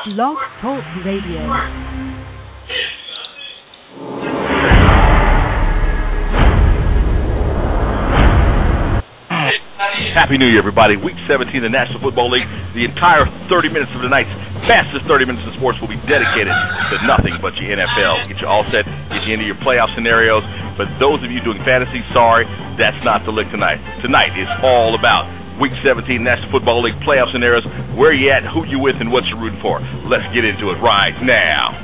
Blog Talk Radio. Happy New Year, everybody. Week 17 of the National Football League. The entire 30 minutes of the night's fastest 30 minutes of sports will be dedicated to nothing but your NFL. Get you all set, get you into your playoff scenarios. For those of you doing fantasy, sorry, that's not the lick tonight. Tonight is all about Week 17 National Football League playoff scenarios. Where you at, who you with, and what you're rooting for. Let's get into it right now.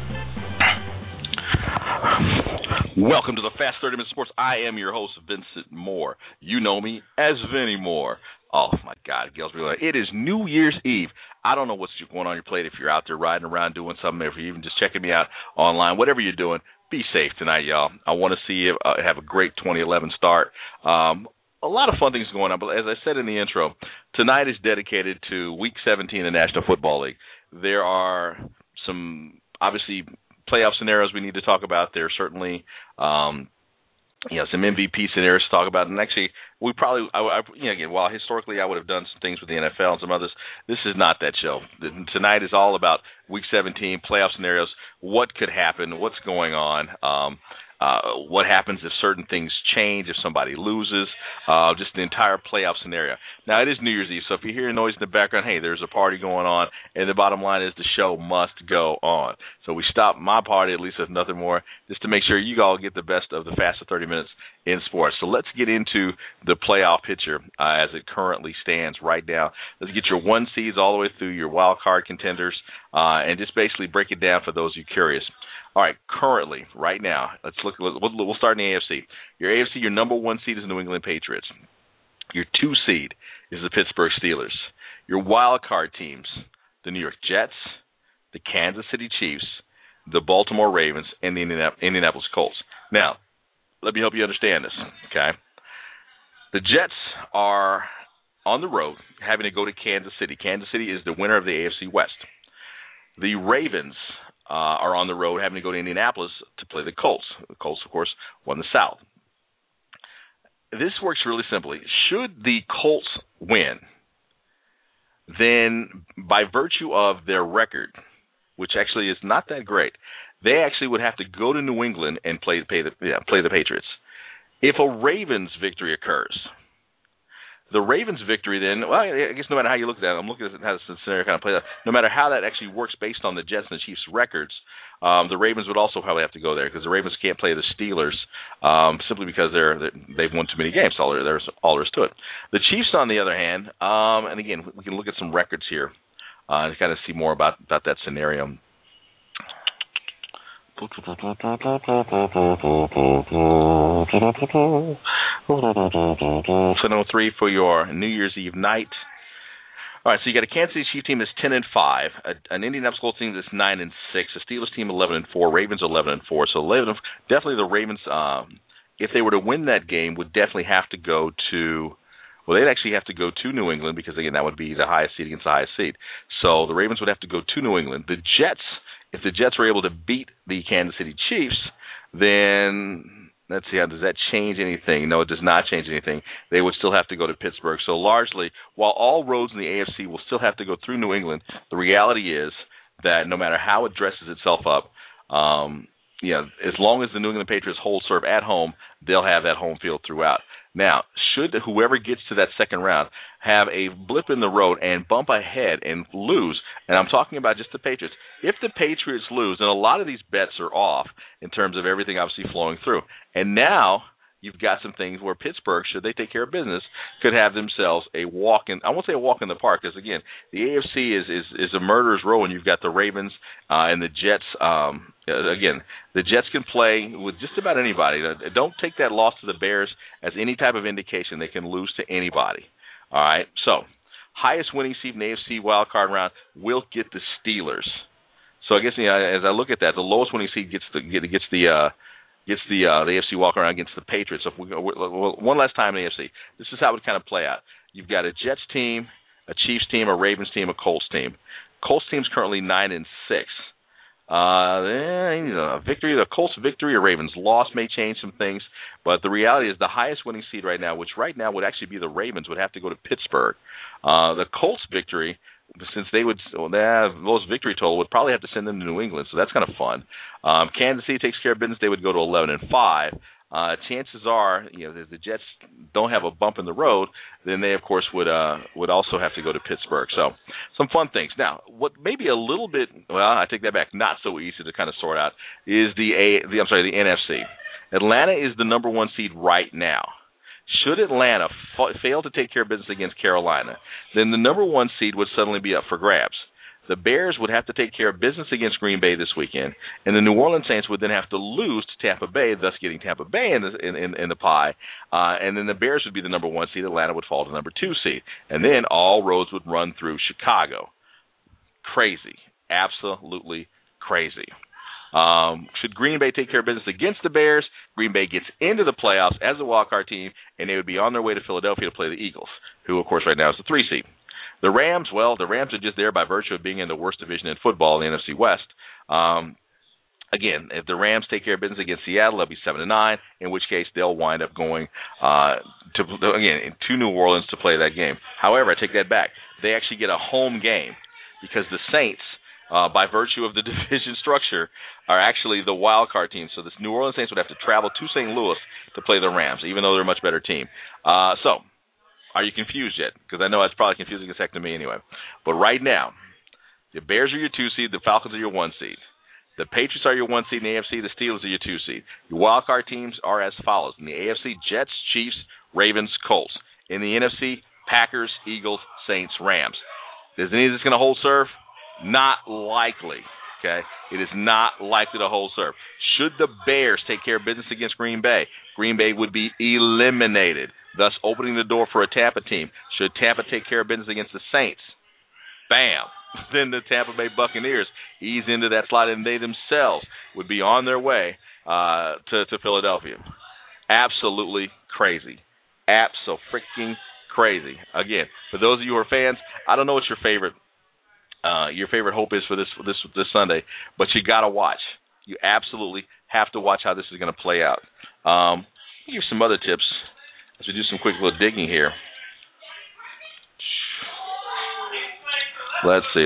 Welcome to the Fast 30 Minutes Sports. I am your host, Vincent Moore. You know me as Vinny Moore. Oh, my God, it is New Year's Eve. I don't know what's going on your plate if you're out there riding around doing something, if you're even just checking me out online, whatever you're doing, be safe tonight, y'all. I want to see you have a great 2011 start. A lot of fun things going on, but as I said in the intro, tonight is dedicated to Week 17 of the National Football League. There are some, obviously, playoff scenarios we need to talk about. There are certainly, some MVP scenarios to talk about. And actually, we probably, again, while historically I would have done some things with the NFL and some others, this is not that show. Tonight is all about Week 17 playoff scenarios. What could happen? What's going on? What happens if certain things change, if somebody loses, just the entire playoff scenario. Now, it is New Year's Eve, so if you hear noise in the background, hey, there's a party going on, and the bottom line is the show must go on. So we stopped my party, at least if nothing more, just to make sure you all get the best of the fastest 30 minutes in sports. So let's get into the playoff picture as it currently stands right now. Let's get your one seeds all the way through your wild card contenders and just basically break it down for those of you curious. All right, currently, right now, let's look. We'll start in the AFC. Your AFC, your number one seed is the New England Patriots. Your 2 seed is the Pittsburgh Steelers. Your wild card teams, the New York Jets, the Kansas City Chiefs, the Baltimore Ravens, and the Indianapolis Colts. Now, let me help you understand this, okay? The Jets are on the road having to go to Kansas City. Kansas City is the winner of the AFC West. The Ravens are on the road having to go to Indianapolis to play the Colts. The Colts, of course, won the South. This works really simply. Should the Colts win, then by virtue of their record, which actually is not that great, they actually would have to go to New England and play the Patriots. If a Ravens victory occurs, the Ravens victory then, well, I guess no matter how you look at that, I'm looking at how this scenario kind of plays out, no matter how that actually works based on the Jets and the Chiefs' records, the Ravens would also probably have to go there because the Ravens can't play the Steelers simply because they've won too many games. There's all there is to it. The Chiefs, on the other hand, and again, we can look at some records here to kind of see more about that scenario. 7:03 for your New Year's Eve night. All right, so you got a Kansas City Chiefs team that's 10-5, an Indianapolis Colts team that's 9-6, a Steelers team 11-4, Ravens 11-4. So definitely the Ravens, if they were to win that game, would definitely have to go to. Well, they'd actually have to go to New England because again that would be the highest seed against the highest seed. So the Ravens would have to go to New England. The Jets. If the Jets were able to beat the Kansas City Chiefs, then let's see, does that change anything? No, it does not change anything. They would still have to go to Pittsburgh. So largely, while all roads in the AFC will still have to go through New England, the reality is that no matter how it dresses itself up, as long as the New England Patriots hold serve at home, they'll have that home field throughout. Now, should whoever gets to that second round have a blip in the road and bump ahead and lose, and I'm talking about just the Patriots, if the Patriots lose, then a lot of these bets are off in terms of everything obviously flowing through. And now you've got some things where Pittsburgh, should they take care of business, could have themselves I won't say a walk in the park, because again, the AFC is a murderer's row, and you've got the Ravens and the Jets. Again, the Jets can play with just about anybody. Don't take that loss to the Bears as any type of indication they can lose to anybody. All right, so highest winning seed in the AFC wildcard round will get the Steelers. So I guess as I look at that, the lowest winning seed gets the AFC walk around against the Patriots. So if we go one last time in the AFC, this is how it would kind of play out. You've got a Jets team, a Chiefs team, a Ravens team, a Colts team. Colts team's currently 9-6. A victory, the Colts victory or Ravens loss may change some things, but the reality is the highest winning seed right now, which right now would actually be the Ravens, would have to go to Pittsburgh. The Colts victory since they would, their lowest victory total would probably have to send them to New England, so that's kind of fun. Kansas City takes care of business; they would go to 11-5. Chances are, if the Jets don't have a bump in the road, then they, of course, would also have to go to Pittsburgh. So, some fun things. Now, what may be a little bit, well, I take that back, not so easy to kind of sort out, is the NFC. Atlanta is the number 1 seed right now. Should Atlanta fail to take care of business against Carolina, then the number 1 seed would suddenly be up for grabs. The Bears would have to take care of business against Green Bay this weekend, and the New Orleans Saints would then have to lose to Tampa Bay, thus getting Tampa Bay in the pie. And then the Bears would be the number 1 seed. Atlanta would fall to number 2 seed, and then all roads would run through Chicago. Crazy, absolutely crazy. Should Green Bay take care of business against the Bears, Green Bay gets into the playoffs as a wildcard team, and they would be on their way to Philadelphia to play the Eagles, who, of course, right now is the 3 seed. The Rams, well, the Rams are just there by virtue of being in the worst division in football, in the NFC West. Again, if the Rams take care of business against Seattle, they'll be 7-9, in which case they'll wind up going to New Orleans to play that game. However, I take that back. They actually get a home game because the Saints, by virtue of the division structure, are actually the wild card team. So the New Orleans Saints would have to travel to St. Louis to play the Rams, even though they're a much better team. So, are you confused yet? Because I know it's probably confusing as heck to me anyway. But right now, the Bears are your 2 seed, the Falcons are your 1 seed. The Patriots are your 1 seed in the AFC, the Steelers are your 2 seed. Your wild card teams are as follows. In the AFC, Jets, Chiefs, Ravens, Colts. In the NFC, Packers, Eagles, Saints, Rams. Is any of this going to hold serve? Not likely. Okay, it is not likely to hold serve. Should the Bears take care of business against Green Bay would be eliminated, thus opening the door for a Tampa team. Should Tampa take care of business against the Saints, bam, then the Tampa Bay Buccaneers ease into that slot, and they themselves would be on their way to Philadelphia. Absolutely crazy. Abso-freaking-crazy. Again, for those of you who are fans, I don't know what your favorite hope is for this Sunday, but you got to watch. You absolutely have to watch how this is going to play out. I'll give you some other tips as we do some quick little digging here. Let's see.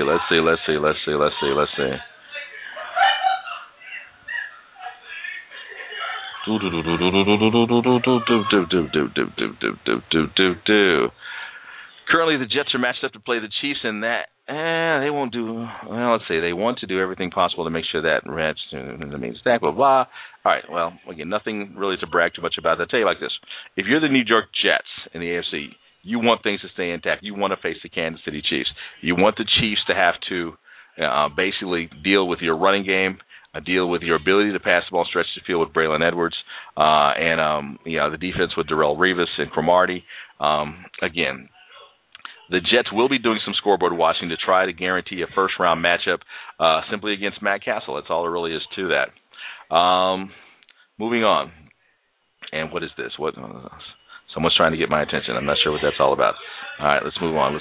Currently, the Jets are matched up to play the Chiefs, and that they won't do. Well, let's say they want to do everything possible to make sure that match means stack, blah blah. All right. Well, again, nothing really to brag too much about. I'll tell you like this: if you're the New York Jets in the AFC, you want things to stay intact. You want to face the Kansas City Chiefs. You want the Chiefs to have to basically deal with your running game, deal with your ability to pass the ball, stretch the field with Braylon Edwards, and the defense with Darrelle Revis and Cromartie. Again, the Jets will be doing some scoreboard watching to try to guarantee a first-round matchup simply against Matt Castle. That's all there really is to that. Moving on. And what is this? Someone's trying to get my attention. I'm not sure what that's all about. All right, let's move on.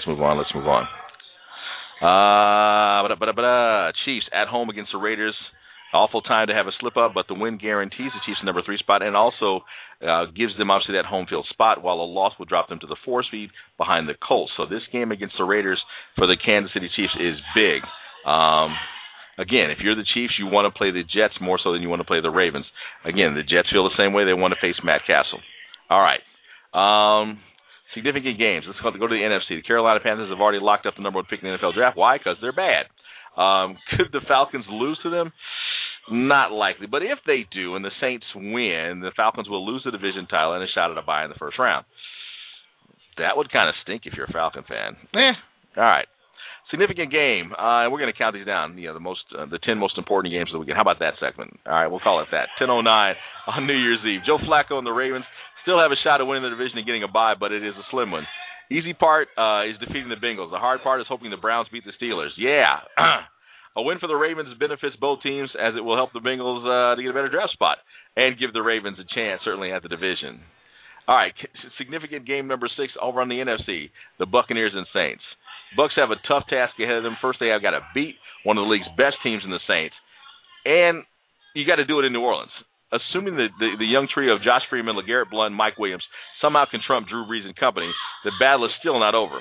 Chiefs at home against the Raiders. Awful time to have a slip-up, but the win guarantees the Chiefs the number 3 spot and also gives them, obviously, that home field spot, while a loss would drop them to the 4 seed behind the Colts. So this game against the Raiders for the Kansas City Chiefs is big. Again, if you're the Chiefs, you want to play the Jets more so than you want to play the Ravens. Again, the Jets feel the same way. They want to face Matt Castle. All right. Significant games. Let's go to the NFC. The Carolina Panthers have already locked up the number 1 pick in the NFL draft. Why? Because they're bad. Could the Falcons lose to them? Not likely. But if they do and the Saints win, the Falcons will lose the division title and a shot at a bye in the first round. That would kind of stink if you're a Falcon fan. All right. Significant game. And we're going to count these down. The 10 most important games of the weekend. How about that segment? All right, we'll call it that. 10:09 on New Year's Eve. Joe Flacco and the Ravens still have a shot at winning the division and getting a bye, but it is a slim one. Easy part is defeating the Bengals. The hard part is hoping the Browns beat the Steelers. Yeah. A win for the Ravens benefits both teams as it will help the Bengals to get a better draft spot and give the Ravens a chance, certainly, at the division. All right, significant game number 6 over on the NFC, the Buccaneers and Saints. Bucs have a tough task ahead of them. First, they have got to beat one of the league's best teams in the Saints, and you got to do it in New Orleans. Assuming the young trio of Josh Freeman, LeGarrette Blount, and Mike Williams somehow can trump Drew Brees and company, the battle is still not over.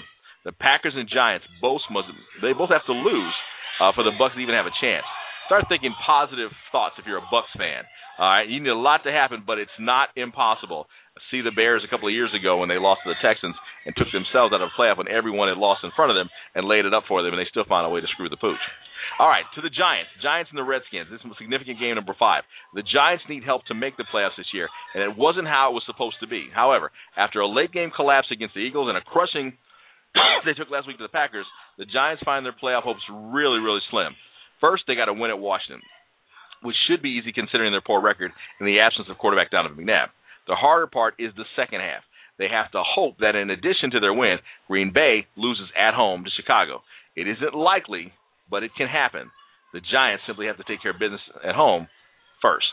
The Packers and Giants both have to lose for the Bucs to even have a chance. Start thinking positive thoughts if you're a Bucs fan. All right, you need a lot to happen, but it's not impossible. See the Bears a couple of years ago when they lost to the Texans and took themselves out of the playoff when everyone had lost in front of them and laid it up for them, and they still found a way to screw the pooch. All right, to the Giants. Giants and the Redskins. This is a significant game, number 5. The Giants need help to make the playoffs this year, and it wasn't how it was supposed to be. However, after a late-game collapse against the Eagles and a crushing they took last week to the Packers, the Giants find their playoff hopes really, really slim. First, they got to win at Washington, which should be easy considering their poor record in the absence of quarterback Donovan McNabb. The harder part is the second half. They have to hope that in addition to their win, Green Bay loses at home to Chicago. It isn't likely, but it can happen. The Giants simply have to take care of business at home first.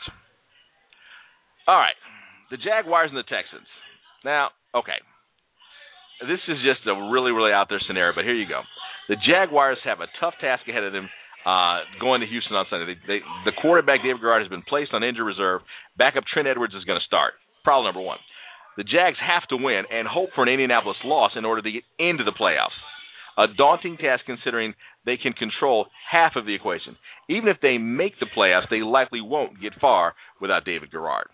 All right, the Jaguars and the Texans. Now, okay, this is just a really, really out there scenario, but here you go. The Jaguars have a tough task ahead of them going to Houston on Sunday. The quarterback, David Garrard, has been placed on injury reserve. Backup Trent Edwards is going to start. Problem number 1. The Jags have to win and hope for an Indianapolis loss in order to get into the playoffs. A daunting task considering they can control half of the equation. Even if they make the playoffs, they likely won't get far without David Garrard.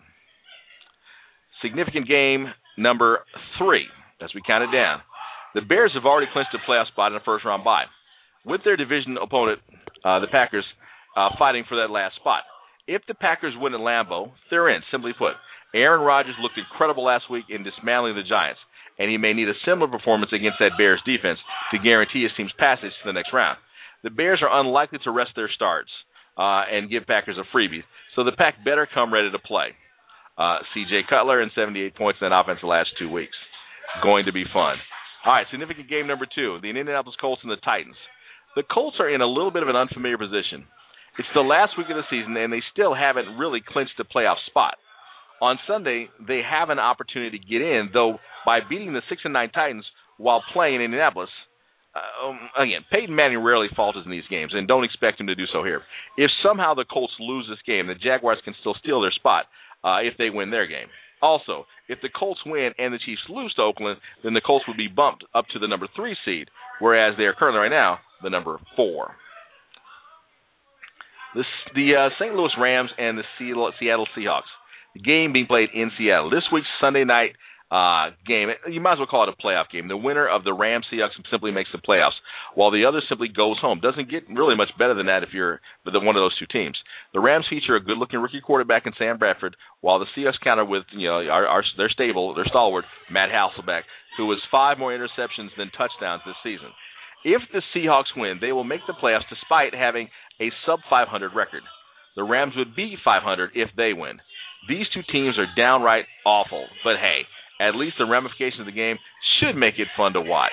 Significant game number 3 as we count it down. The Bears have already clinched a playoff spot in a first-round bye, with their division opponent, the Packers, fighting for that last spot. If the Packers win at Lambeau, they're in, simply put. Aaron Rodgers looked incredible last week in dismantling the Giants, and he may need a similar performance against that Bears defense to guarantee his team's passage to the next round. The Bears are unlikely to rest their starts and give Packers a freebie, so the Pack better come ready to play. C.J. Cutler and 78 points in that offense the last 2 weeks. Going to be fun. All right, significant game number 2, the Indianapolis Colts and the Titans. The Colts are in a little bit of an unfamiliar position. It's the last week of the season, and they still haven't really clinched a playoff spot. On Sunday, they have an opportunity to get in, though by beating the 6-9 Titans while playing in Indianapolis. Again, Peyton Manning rarely falters in these games, and don't expect him to do so here. If somehow the Colts lose this game, the Jaguars can still steal their spot if they win their game. Also, if the Colts win and the Chiefs lose to Oakland, then the Colts would be bumped up to the number 3 seed, whereas they are currently right now the number 4. The St. Louis Rams and the Seattle Seahawks. The game being played in Seattle. This week's Sunday night game, you might as well call it a playoff game. The winner of the Rams-Seahawks simply makes the playoffs, while the other simply goes home. Doesn't get really much better than that if you're one of those two teams. The Rams feature a good-looking rookie quarterback in Sam Bradford, while the Seahawks counter with their stalwart, Matt Hasselbeck, who has 5 more interceptions than touchdowns this season. If the Seahawks win, they will make the playoffs despite having a sub-500 record. The Rams would be 500 if they win. These two teams are downright awful, but hey, at least the ramifications of the game should make it fun to watch.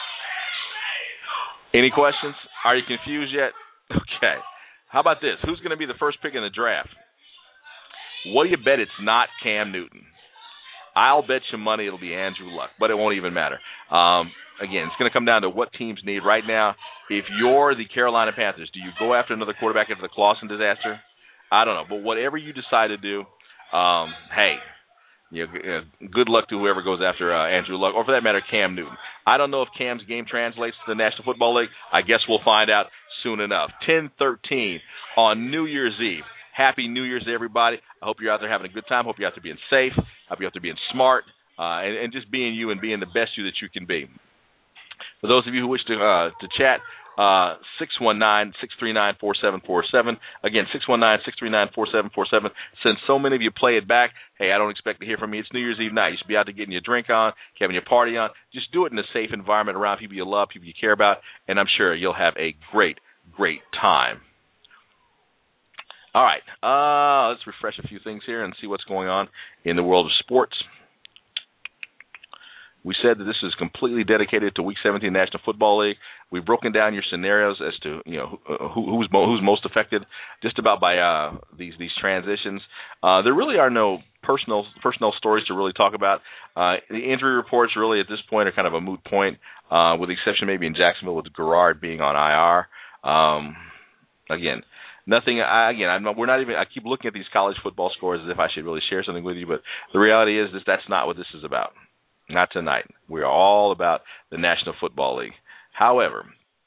Any questions? Are you confused yet? Okay. How about this? Who's going to be the first pick in the draft? What do you bet it's not Cam Newton? I'll bet you money it'll be Andrew Luck, but it won't even matter. Again, it's going to come down to what teams need right now. If you're the Carolina Panthers, do you go after another quarterback after the Clausen disaster? I don't know, but whatever you decide to do, hey, good luck to whoever goes after Andrew Luck, or for that matter, Cam Newton. I don't know if Cam's game translates to the National Football League. I guess we'll find out soon enough. 10-13 on New Year's Eve. Happy New Year's to everybody. I hope you're out there having a good time. Hope you're out there being safe. Hope you're out there being smart, and just being you and being the best you that you can be. For those of you who wish to chat, 619-639-4747. Again, 619-639-4747. Since so many of you play it back, hey, I don't expect to hear from you. It's New Year's Eve night. You should be out there getting your drink on, having your party on. Just do it in a safe environment around people you love, people you care about, and I'm sure you'll have a great, great time. All right, let's refresh a few things here and see what's going on in the world of sports. We said that this is completely dedicated to Week 17 National Football League. We've broken down your scenarios as to who's most affected just about by these transitions. There really are no personal stories to really talk about. The injury reports really at this point are kind of a moot point, with the exception maybe in Jacksonville with Garrard being on IR. Again. Nothing. We're not even. I keep looking at these college football scores as if I should really share something with you, but the reality is that's not what this is about. Not tonight. We are all about the National Football League. However,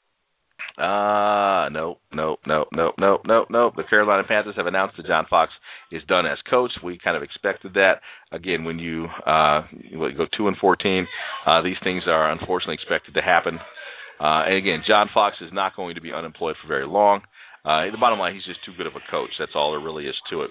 no. The Carolina Panthers have announced that John Fox is done as coach. We kind of expected that. Again, when you go 2-14, these things are unfortunately expected to happen. And again, John Fox is not going to be unemployed for very long. The bottom line, he's just too good of a coach. That's all there really is to it.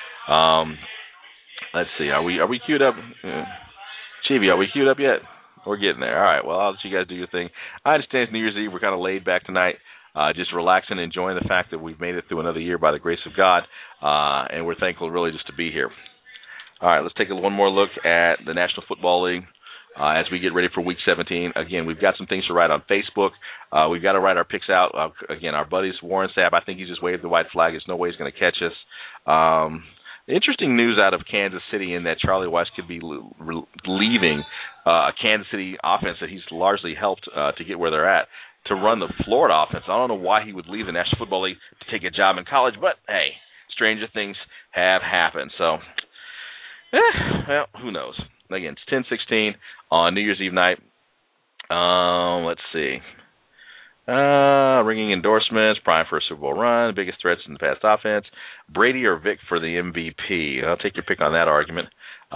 Let's see. Are we queued up? Chibi, are we queued up yet? We're getting there. All right. Well, I'll let you guys do your thing. I understand it's New Year's Eve. We're kind of laid back tonight, just relaxing and enjoying the fact that we've made it through another year by the grace of God, and we're thankful really just to be here. All right. Let's take one more look at the National Football League as we get ready for Week 17. Again, we've got some things to write on Facebook. We've got to write our picks out. Again, our buddies, Warren Sapp, I think he just waved the white flag. There's no way he's going to catch us. Interesting news out of Kansas City in that Charlie Weiss could be leaving a Kansas City offense that he's largely helped to get where they're at to run the Florida offense. I don't know why he would leave the National Football League to take a job in college, but hey, stranger things have happened. So, well, who knows? Again, it's 10-16 on New Year's Eve night. Let's see. Ringing endorsements, prime for a Super Bowl run, biggest threats in the past offense, Brady or Vic for the MVP. I'll take your pick on that argument.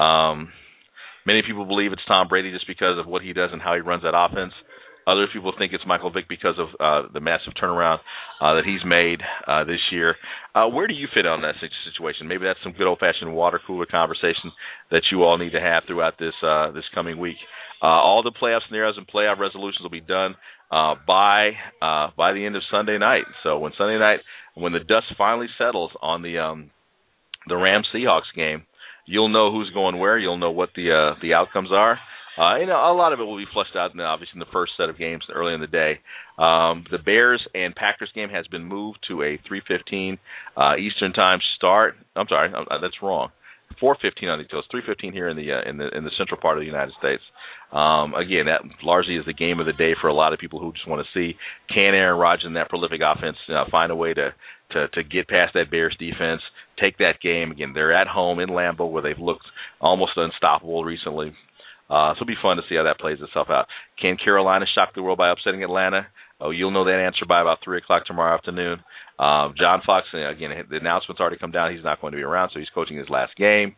Many people believe it's Tom Brady just because of what he does and how he runs that offense. Other people think it's Michael Vick because of the massive turnaround that he's made this year. Where do you fit on that situation? Maybe that's some good old-fashioned water cooler conversation that you all need to have throughout this coming week. All the playoff scenarios and playoff resolutions will be done by the end of Sunday night. So when the dust finally settles on the Rams-Seahawks game, you'll know who's going where. You'll know what the outcomes are. A lot of it will be flushed out, obviously, in the first set of games early in the day. The Bears and Packers game has been moved to a 3:15 Eastern time start. I'm sorry, that's wrong. 4:15 on the East Coast, 3:15 here in the central part of the United States. Again, that largely is the game of the day for a lot of people who just want to see, can Aaron Rodgers and that prolific offense find a way to get past that Bears defense, take that game. Again, they're at home in Lambeau where they've looked almost unstoppable recently. So it'll be fun to see how that plays itself out. Can Carolina shock the world by upsetting Atlanta? Oh, you'll know that answer by about 3 o'clock tomorrow afternoon. John Fox, again, the announcement's already come down. He's not going to be around, so he's coaching his last game.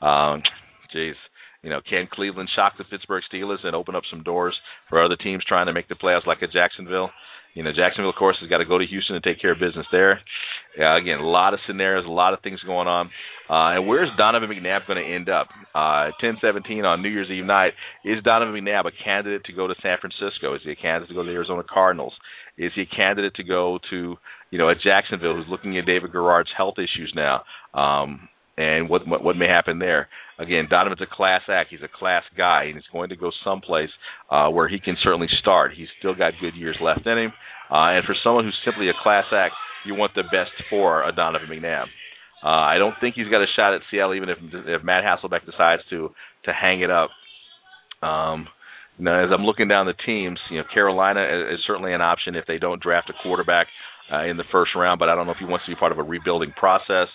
Can Cleveland shock the Pittsburgh Steelers and open up some doors for other teams trying to make the playoffs like a Jacksonville? Jacksonville, of course, has got to go to Houston and take care of business there. Again, a lot of scenarios, a lot of things going on. And where's Donovan McNabb going to end up? 10-17 on New Year's Eve night. Is Donovan McNabb a candidate to go to San Francisco? Is he a candidate to go to the Arizona Cardinals? Is he a candidate to go to, a Jacksonville who's looking at David Garrard's health issues now? And what may happen there. Again, Donovan's a class act. He's a class guy, and he's going to go someplace where he can certainly start. He's still got good years left in him. And for someone who's simply a class act, you want the best for a Donovan McNabb. I don't think he's got a shot at Seattle, even if Matt Hasselbeck decides to hang it up. As I'm looking down the teams, Carolina is certainly an option if they don't draft a quarterback in the first round, but I don't know if he wants to be part of a rebuilding process.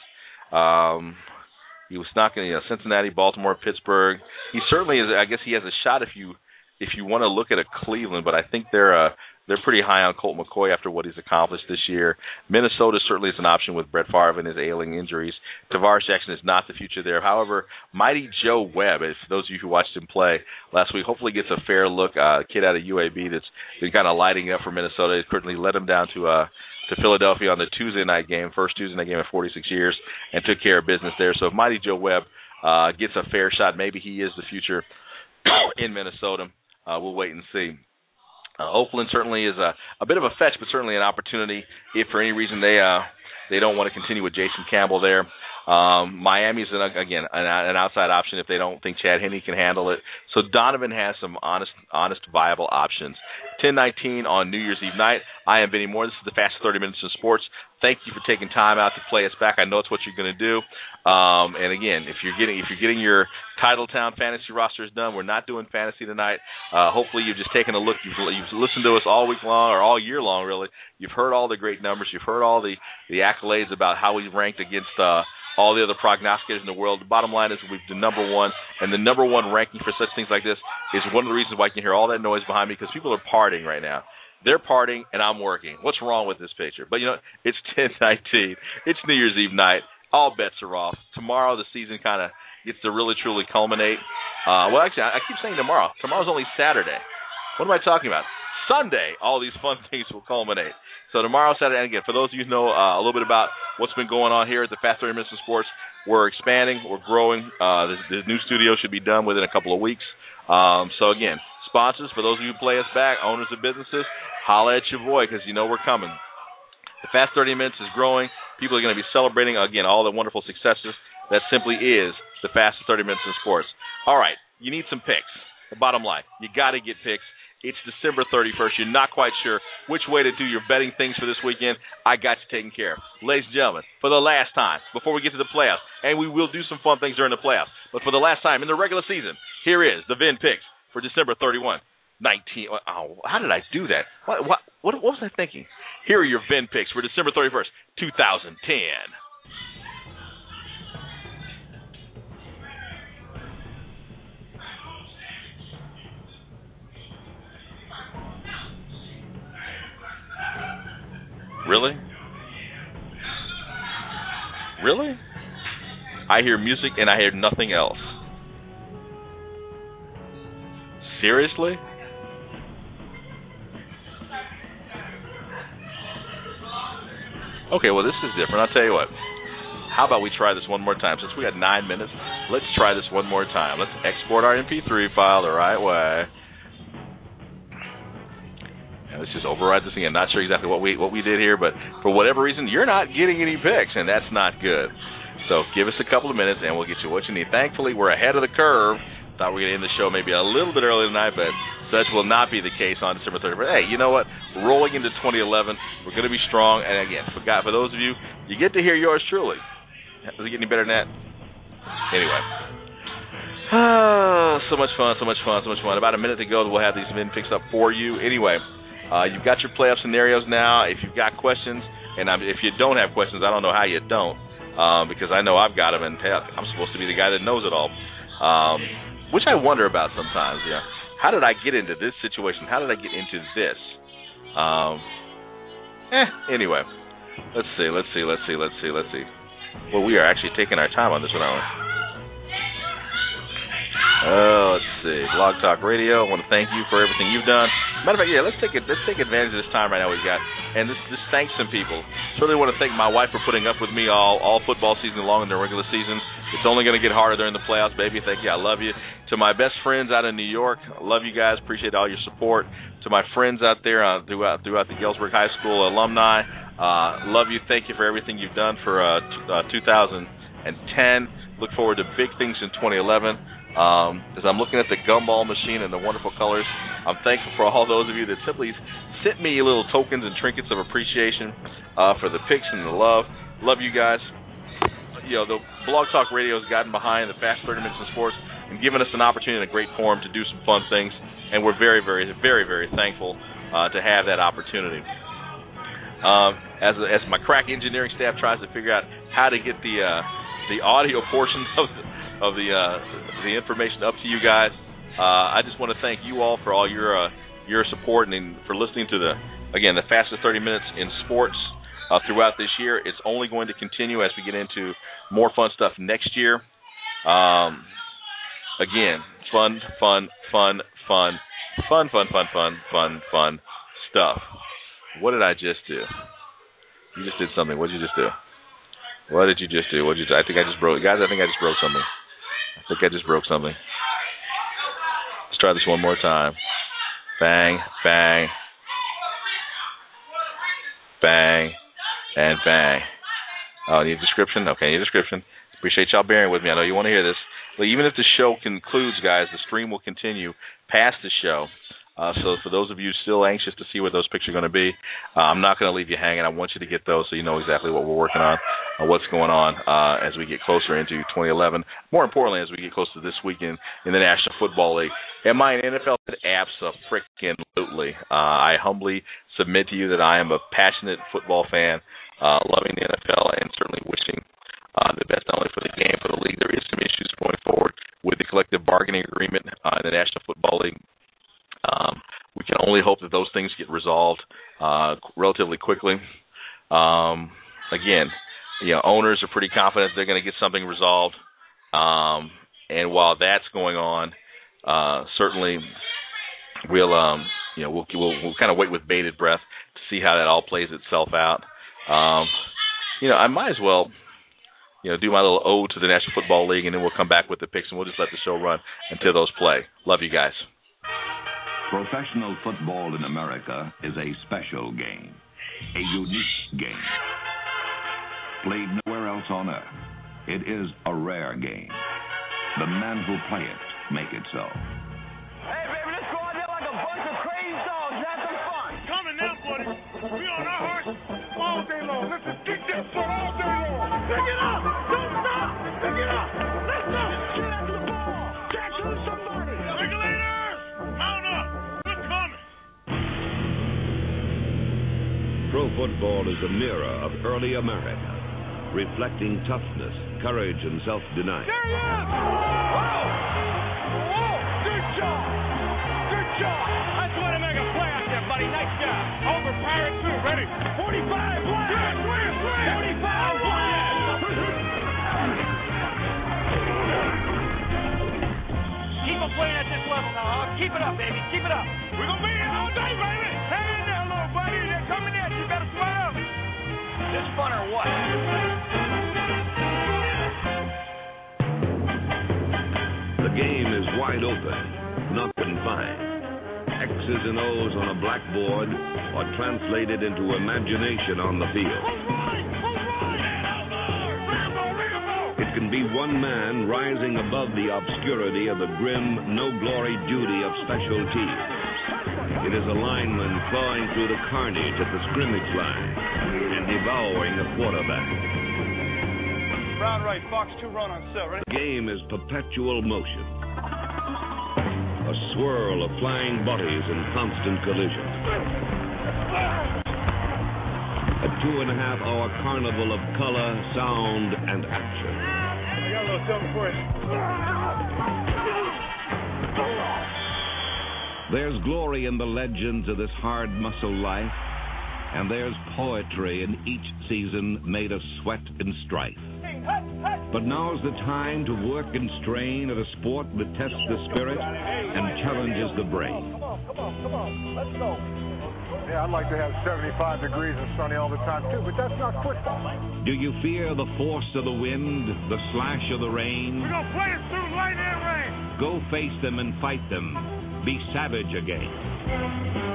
He was not going to, Cincinnati, Baltimore, Pittsburgh. He certainly is. I guess he has a shot if you want to look at a Cleveland, but I think they're pretty high on Colt McCoy after what he's accomplished this year. Minnesota certainly is an option with Brett Favre and his ailing injuries. Tavares Jackson is not the future there. However, Mighty Joe Webb, if those of you who watched him play last week, hopefully gets a fair look. A kid out of UAB that's been kind of lighting up for Minnesota. He currently led him down to Philadelphia on the Tuesday night game, first Tuesday night game in 46 years, and took care of business there. So if Mighty Joe Webb gets a fair shot, maybe he is the future in Minnesota. We'll wait and see. Oakland certainly is a bit of a fetch, but certainly an opportunity if for any reason they don't want to continue with Jason Campbell there. Miami's, an outside option if they don't think Chad Henne can handle it. So Donovan has some honest, viable options. 10-19 on New Year's Eve night. I am Benny Moore. This is the Fast 30 Minutes in Sports. Thank you for taking time out to play us back. I know it's what you're going to do. And again, if you're getting your Titletown fantasy rosters done, we're not doing fantasy tonight. Hopefully, you've just taken a look. You've listened to us all week long, or all year long, really. You've heard all the great numbers. You've heard all the accolades about how we ranked against all the other prognosticators in the world. The bottom line is we've the number one, and the number one ranking for such things like this is one of the reasons why you can hear all that noise behind me, because people are partying right now. They're partying, and I'm working. What's wrong with this picture? But, it's 10/19. It's New Year's Eve night. All bets are off. Tomorrow the season kind of gets to really, truly culminate. Well, actually, I keep saying tomorrow. Tomorrow's only Saturday. What am I talking about? Sunday, all these fun things will culminate. So tomorrow, Saturday, and again, for those of you who know a little bit about what's been going on here at the Fast 30 Minutes of Sports, we're expanding, we're growing. The new studio should be done within a couple of weeks. So again, sponsors, for those of you who play us back, owners of businesses, holla at your boy, because we're coming. The Fast 30 Minutes is growing. People are going to be celebrating, again, all the wonderful successes that simply is the fastest 30 minutes in sports. All right, you need some picks. The bottom line, you got to get picks. It's December 31st. You're not quite sure which way to do your betting things for this weekend. I got you taken care of. Ladies and gentlemen, for the last time, before we get to the playoffs, and we will do some fun things during the playoffs, but for the last time in the regular season, here is the Vin picks for December 31, 19. Oh, how did I do that? What was I thinking? Here are your Vin picks for December 31st, 2010. Really? Really? I hear music and I hear nothing else. Seriously? Okay, well, this is different. I'll tell you what. How about we try this one more time? Since we got 9 minutes, let's try this one more time. Let's export our MP3 file the right way. And let's just override this again. Not sure exactly what we did here, but for whatever reason, you're not getting any picks, and that's not good. So give us a couple of minutes, and we'll get you what you need. Thankfully, we're ahead of the curve. Thought we were going to end the show maybe a little bit early tonight, but such will not be the case on December 31st. Hey, you know what? Rolling into 2011, we're going to be strong. And again, for those of you, you get to hear yours truly. Does it get any better than that? Anyway. So much fun, so much fun, so much fun. About a minute to go, we'll have these Vin picks up for you. Anyway, you've got your playoff scenarios now. If you've got questions, and if you don't have questions, I don't know how you don't, because I know I've got them, and I'm supposed to be the guy that knows it all. Which I wonder about sometimes, yeah. How did I get into this situation? How did I get into this? Anyway, let's see. Well, we are actually taking our time on this one, aren't we? Let's see. Blog Talk Radio, I want to thank you for everything you've done. Matter of fact, yeah, let's take advantage of this time right now we've got, and just thank some people. Certainly want to thank my wife for putting up with me all football season long in the regular season. It's only going to get harder during the playoffs, baby. Thank you. I love you. To my best friends out in New York, I love you guys. Appreciate all your support. To my friends out there throughout the Galesburg High School alumni, love you. Thank you for everything you've done for 2010. Look forward to big things in 2011. As I'm looking at the gumball machine and the wonderful colors, I'm thankful for all those of you that simply sent me little tokens and trinkets of appreciation for the picks and the love. Love you guys. The Blog Talk Radio has gotten behind the Fast 30 Minutes in Sports and given us an opportunity and a great forum to do some fun things, and we're very, very, very, very thankful to have that opportunity. As my crack engineering staff tries to figure out how to get the audio portions of the information up to you guys, I just want to thank you all for all your support and for listening to the fastest 30 minutes in sports throughout this year. It's only going to continue as we get into more fun stuff next year. Again, fun stuff. What did I just do? You just did something. What did you just do? What did you just do? I think I just broke. Guys, I think I just broke something. Let's try this one more time. Bang, bang, bang, and bang. Oh, need a description? Okay, need a description. Appreciate y'all bearing with me. I know you want to hear this. But even if the show concludes, guys, the stream will continue past the show. So for those of you still anxious to see what those picks are going to be, I'm not going to leave you hanging. I want you to get those so you know exactly what we're working on, what's going on as we get closer into 2011. More importantly, as we get closer to this weekend in the National Football League. Am I an NFL fan? Abso-freaking-lutely. I humbly submit to you that I am a passionate football fan, loving the NFL and certainly wishing the best not only for the game, for the league. There is some issues going forward with the collective bargaining agreement in the National Football League. We can only hope that those things get resolved relatively quickly. Again, owners are pretty confident they're going to get something resolved. And while that's going on, certainly we'll kind of wait with bated breath to see how that all plays itself out. I might as well do my little ode to the National Football League, and then we'll come back with the picks, and we'll just let the show run until those play. Love you guys. Professional football in America is a special game, a unique game. Played nowhere else on earth, it is a rare game. The men who play it make it so. Hey, baby, let's go out there like a bunch of crazy dogs. Have some fun. Coming now, buddy. We on our horse all day long. Let's just kick that foot all day long. Pick it up. Don't stop. Pick it up. Let's go. Get after the ball. Catch it with somebody. Regulators, mount up. We're coming. Pro football is a mirror of early America, reflecting toughness, courage, and self-denial. There he is. Whoa. Good job. Good job. That's way to make a play out there, buddy. Nice job. Over Pirate 2. Ready? 45 wide. 45 wide. Keep on playing at this level now, huh? Keep it up, baby. Keep it up. We're going to be here all day, baby. Hang in there, little buddy. They're coming in. You better sweat up. This fun or what? The game is wide open, not confined. X's and O's on a blackboard are translated into imagination on the field. It can be one man rising above the obscurity of the grim, no-glory duty of special teams. It is a lineman clawing through the carnage at the scrimmage line and devouring a quarterback. Brown right, Fox 2 run on set. Ready? The game is perpetual motion. A swirl of flying bodies in constant collision. A 2.5-hour carnival of color, sound, and action. I got a little something for you. There's glory in the legends of this hard muscle life, and there's poetry in each season made of sweat and strife. But now's the time to work and strain at a sport that tests the spirit and challenges the brain. Come on, let's go. Yeah, I'd like to have 75 degrees and sunny all the time too, but that's not football. Do you fear the force of the wind, the slash of the rain? We're gonna play it through light and rain. Go face them and fight them. Be savage again.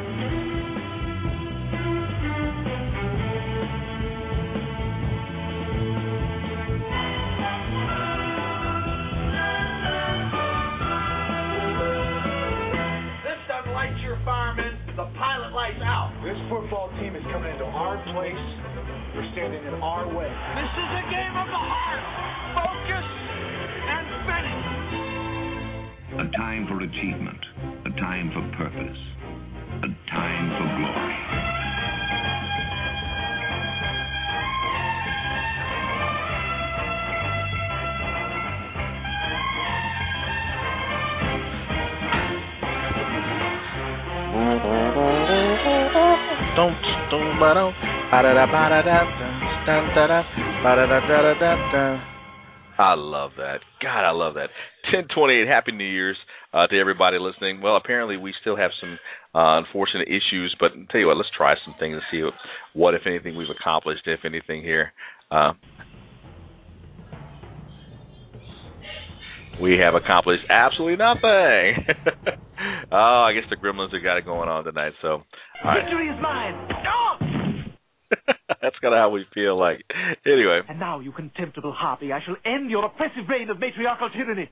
The pilot lights out. This football team is coming into our place. We're standing in our way. This is a game of the heart. Focus and finish. A time for achievement, a time for purpose, a time for glory. I love that. God, I love that. 10/28, Happy New Year's to everybody listening. Well, apparently we still have some unfortunate issues, but I'll tell you what, let's try some things and see what, if anything, we've accomplished, if anything, here. We have accomplished absolutely nothing. Oh, I guess the Gremlins have got it going on tonight. So, all right. Victory is mine. Oh! That's kind of how we feel like. Anyway. And now, you contemptible harpy, I shall end your oppressive reign of matriarchal tyranny.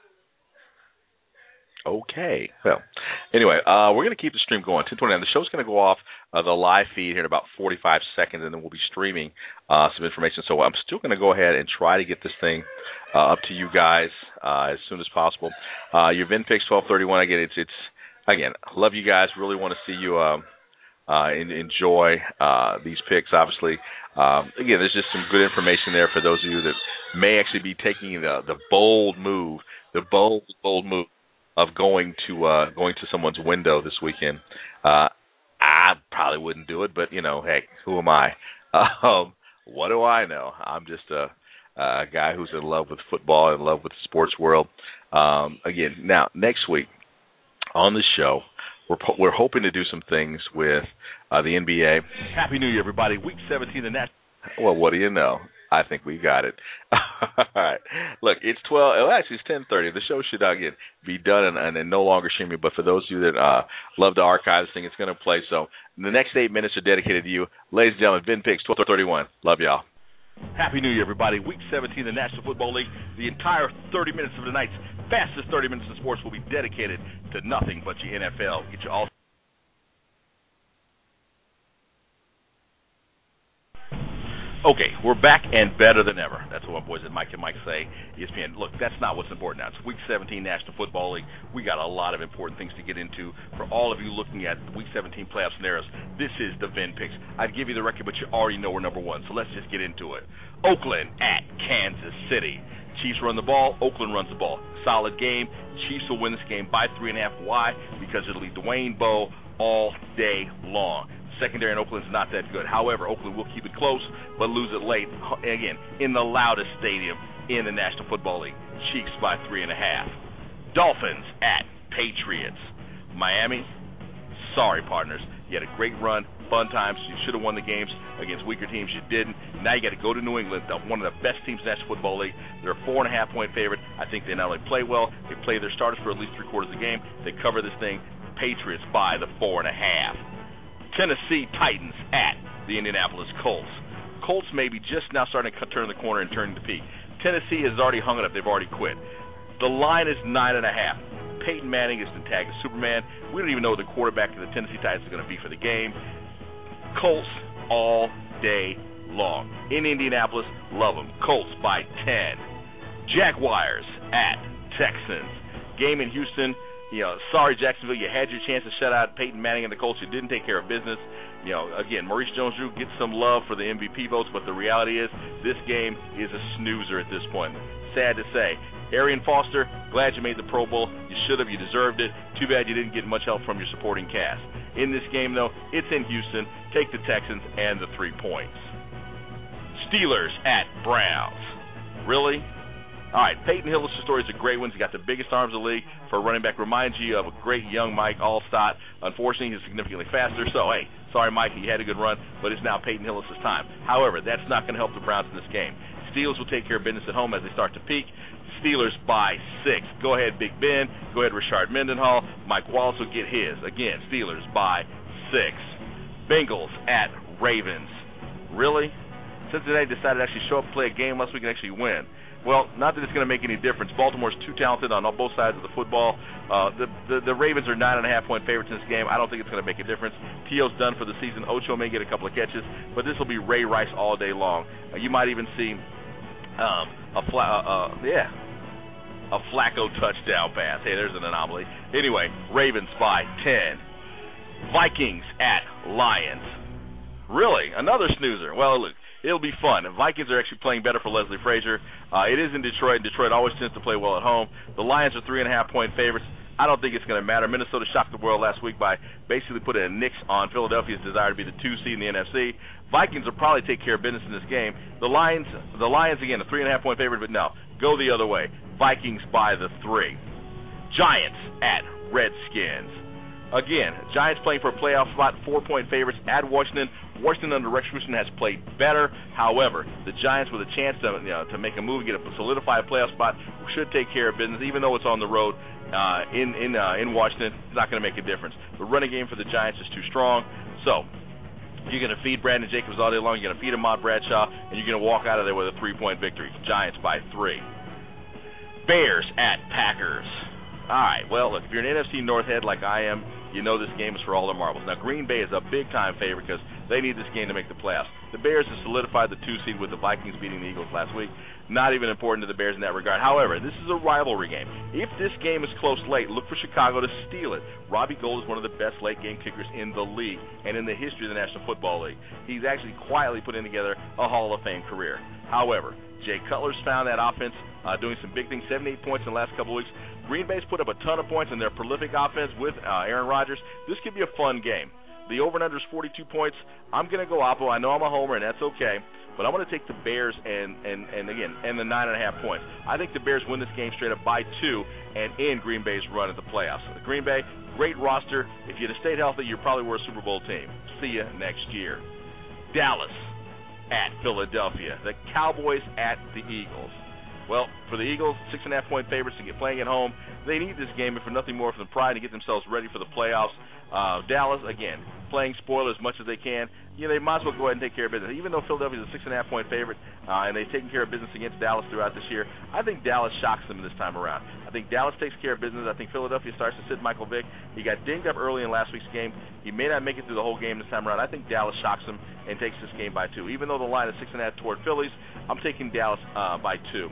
Okay. Well, anyway, we're going to keep the stream going. 10:29. The show's going to go off the live feed here in about 45 seconds, and then we'll be streaming some information. So I'm still going to go ahead and try to get this thing up to you guys as soon as possible. Your VinFix 1231. Again, it's again, love you guys. Really want to see you enjoy these picks. Obviously, again, there's just some good information there for those of you that may actually be taking the bold move, bold move of going to someone's window this weekend. I probably wouldn't do it, but heck, who am I? What do I know? I'm just a guy who's in love with football, in love with the sports world. Again, now next week on the show, we're hoping to do some things with the NBA. Happy New Year, everybody! Week 17 of that. Well, what do you know? I think we got it. All right. Look, it's 12. Oh, actually, it's 10:30. The show should again be done and no longer streaming. But for those of you that love to archive this thing, it's going to play. So the next 8 minutes are dedicated to you, ladies and gentlemen. Vin Picks 12:31. Love y'all. Happy New Year, everybody. Week 17 of the National Football League. The entire 30 minutes of the night's fastest 30 minutes in sports will be dedicated to nothing but the NFL. Get you all. Okay, we're back and better than ever. That's what my boys at Mike and Mike say. ESPN, look, that's not what's important now. It's Week 17 National Football League. We got a lot of important things to get into. For all of you looking at Week 17 playoff scenarios, this is the Vin Picks. I'd give you the record, but you already know we're number one, so let's just get into it. Oakland at Kansas City. Chiefs run the ball. Oakland runs the ball. Solid game. Chiefs will win this game by 3.5. Why? Because it'll be Dwayne Bowe all day long. Secondary in Oakland is not that good. However, Oakland will keep it close, but lose it late. Again, in the loudest stadium in the National Football League. Chiefs by 3.5. Dolphins at Patriots. Miami, sorry, partners. You had a great run, fun times. You should have won the games against weaker teams. You didn't. Now you got to go to New England, one of the best teams in the National Football League. They're a 4.5-point favorite. I think they not only play well, they play their starters for at least 3/4 of the game. They cover this thing. Patriots by the 4.5. Tennessee Titans at the Indianapolis Colts. Colts may be just now starting to turn the corner and turning the peak. Tennessee has already hung it up. They've already quit. The line is 9.5. Peyton Manning has been tagged as Superman. We don't even know what the quarterback of the Tennessee Titans is going to be for the game. Colts all day long. In Indianapolis, love them. Colts by 10. Jaguars at Texans. Game in Houston. Sorry, Jacksonville, you had your chance to shut out Peyton Manning and the Colts. You didn't take care of business. Again, Maurice Jones-Drew gets some love for the MVP votes, but the reality is this game is a snoozer at this point. Sad to say. Arian Foster, glad you made the Pro Bowl. You should have. You deserved it. Too bad you didn't get much help from your supporting cast. In this game, though, it's in Houston. Take the Texans and the 3 points. Steelers at Browns. Really? All right, Peyton Hillis' story is a great one. He's got the biggest arms in the league for a running back. Reminds you of a great young Mike Allstott. Unfortunately, he's significantly faster. So, hey, sorry, Mike, he had a good run, but it's now Peyton Hillis' time. However, that's not going to help the Browns in this game. Steelers will take care of business at home as they start to peak. Steelers by 6. Go ahead, Big Ben. Go ahead, Rashard Mendenhall. Mike Wallace will get his. Again, Steelers by 6. Bengals at Ravens. Really? Cincinnati decided to actually show up and play a game unless we can actually win. Well, not that it's going to make any difference. Baltimore's too talented on both sides of the football. The Ravens are 9.5-point favorites in this game. I don't think it's going to make a difference. T.O.'s done for the season. Ocho may get a couple of catches, but this will be Ray Rice all day long. You might even see a Flacco touchdown pass. Hey, there's an anomaly. Anyway, Ravens by 10. Vikings at Lions. Really? Another snoozer. Well, look. It'll be fun. The Vikings are actually playing better for Leslie Frazier. It is in Detroit, and Detroit always tends to play well at home. The Lions are 3.5-point favorites. I don't think it's going to matter. Minnesota shocked the world last week by basically putting a nix on Philadelphia's desire to be the 2 seed in the NFC. Vikings will probably take care of business in this game. The Lions again, a 3.5-point favorite, but no. Go the other way. Vikings by the 3. Giants at Redskins. Again, Giants playing for a playoff spot, 4-point favorites at Washington. Washington under Rex Rooster has played better. However, the Giants with a chance to make a move, solidify a playoff spot, should take care of business, even though it's on the road in Washington. It's not going to make a difference. The running game for the Giants is too strong. So you're going to feed Brandon Jacobs all day long. You're going to feed Ahmad Bradshaw, and you're going to walk out of there with a 3-point victory. Giants by 3. Bears at Packers. All right, well, look, if you're an NFC North head like I am, you know this game is for all the marbles. Now, Green Bay is a big-time favorite because They need this game to make the playoffs. The Bears have solidified the 2 seed with the Vikings beating the Eagles last week. Not even important to the Bears in that regard. However, this is a rivalry game. If this game is close late, look for Chicago to steal it. Robbie Gould is one of the best late-game kickers in the league and in the history of the National Football League. He's actually quietly putting together a Hall of Fame career. However, Jay Cutler's found that offense doing some big things, 78 points in the last couple of weeks. Green Bay's put up a ton of points in their prolific offense with Aaron Rodgers. This could be a fun game. The over and under is 42 points. I'm going to go Oppo. I know I'm a homer, and that's okay. But I'm going to take the Bears and the 9.5 points. I think the Bears win this game straight up by 2 and end Green Bay's run at the playoffs. The Green Bay, great roster. If you'd have stayed healthy, you probably were a Super Bowl team. See you next year. Dallas at Philadelphia. The Cowboys at the Eagles. Well, for the Eagles, 6.5-point favorites to get playing at home. They need this game, if for nothing more, for the pride to get themselves ready for the playoffs. Dallas, again, playing spoiler as much as they can. They might as well go ahead and take care of business. Even though Philadelphia is a 6.5-point favorite, and they've taken care of business against Dallas throughout this year, I think Dallas shocks them this time around. I think Dallas takes care of business. I think Philadelphia starts to sit Michael Vick. He got dinged up early in last week's game. He may not make it through the whole game this time around. I think Dallas shocks them and takes this game by 2. Even though the line is 6.5 toward Phillies, I'm taking Dallas by 2.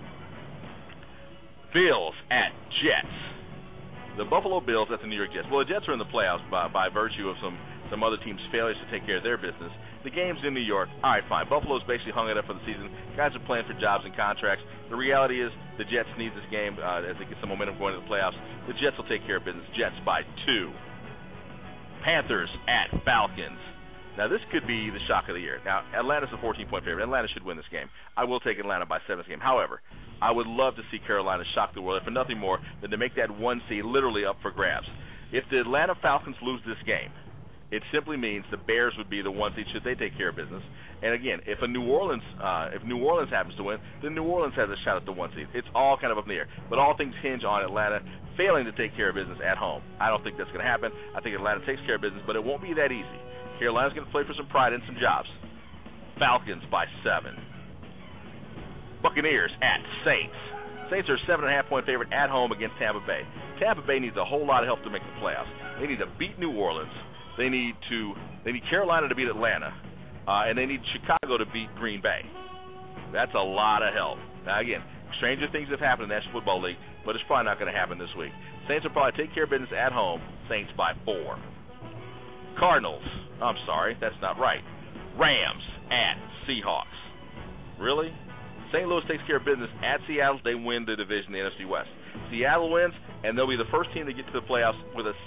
Bills at Jets. The Buffalo Bills at the New York Jets. Well, the Jets are in the playoffs by virtue of some other teams' failures to take care of their business. The game's in New York. All right, fine. Buffalo's basically hung it up for the season. Guys are playing for jobs and contracts. The reality is the Jets need this game as they get some momentum going into the playoffs. The Jets will take care of business. Jets by 2. Panthers at Falcons. Now, this could be the shock of the year. Now, Atlanta's a 14-point favorite. Atlanta should win this game. I will take Atlanta by 7 this game. However, I would love to see Carolina shock the world, if for nothing more than to make that 1 seed literally up for grabs. If the Atlanta Falcons lose this game, it simply means the Bears would be the 1 seed should they take care of business. And again, if New Orleans happens to win, then New Orleans has a shot at the 1 seed. It's all kind of up in the air. But all things hinge on Atlanta failing to take care of business at home. I don't think that's going to happen. I think Atlanta takes care of business, but it won't be that easy. Carolina's going to play for some pride and some jobs. Falcons by 7. Buccaneers at Saints. Saints are a 7.5-point favorite at home against Tampa Bay. Tampa Bay needs a whole lot of help to make the playoffs. They need to beat New Orleans. They need Carolina to beat Atlanta, and they need Chicago to beat Green Bay. That's a lot of help. Now again, stranger things have happened in the National Football League, but it's probably not going to happen this week. Saints will probably take care of business at home. Saints by 4. Cardinals. I'm sorry, that's not right. Rams at Seahawks. Really? St. Louis takes care of business at Seattle. They win the division, the NFC West. Seattle wins, and they'll be the first team to get to the playoffs with a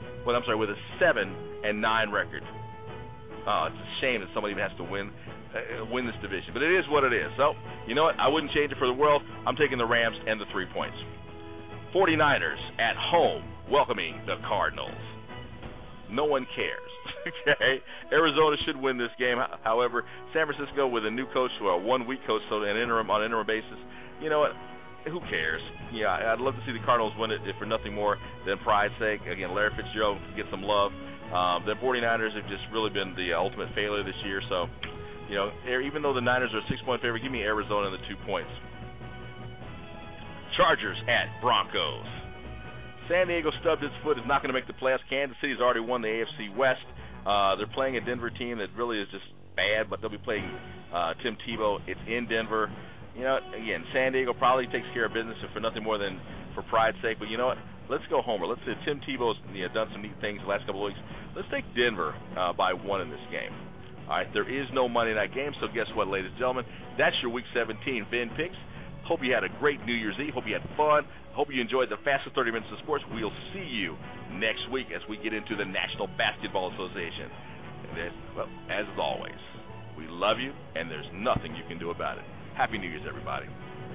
7-9 record. Oh, it's a shame that somebody even has to win this division, but it is what it is. So, you know what? I wouldn't change it for the world. I'm taking the Rams and the 3 points. 49ers at home welcoming the Cardinals. No one cares. Okay, Arizona should win this game. However, San Francisco with a new coach, a 1-week coach, so on an interim basis, you know what? Who cares? Yeah, I'd love to see the Cardinals win it, if for nothing more than pride's sake. Again, Larry Fitzgerald get some love. The 49ers have just really been the ultimate failure this year. So, you know, even though the Niners are a 6-point favorite, give me Arizona and the 2 points. Chargers at Broncos. San Diego stubbed its foot, is not going to make the playoffs. Kansas City's already won the AFC West. They're playing a Denver team that really is just bad, but they'll be playing Tim Tebow. It's in Denver. You know, again, San Diego probably takes care of business, if for nothing more than for pride's sake. But you know what? Let's go homer. Let's say Tim Tebow's done some neat things the last couple of weeks. Let's take Denver by 1 in this game. All right, there is no Monday night game, so guess what, ladies and gentlemen? That's your Week 17 Vin Picks. Hope you had a great New Year's Eve. Hope you had fun. Hope you enjoyed the fastest 30 minutes of sports. We'll see you next week as we get into the National Basketball Association. And then, well, as always, we love you, and there's nothing you can do about it. Happy New Year's, everybody.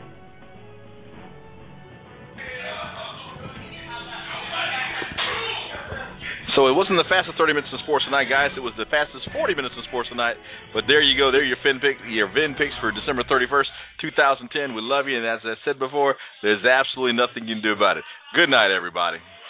So it wasn't the fastest 30 minutes of sports tonight, guys. It was the fastest 40 minutes of sports tonight. But there you go. There are your Vin picks for December 31st, 2010. We love you, and as I said before, there's absolutely nothing you can do about it. Good night, everybody.